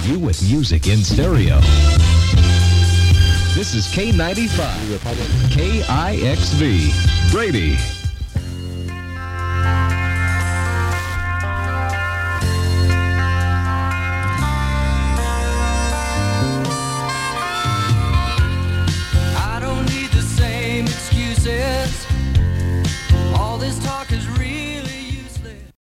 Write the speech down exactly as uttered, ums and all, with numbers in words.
You with music in stereo. This is K ninety-five, K I X V, Brady.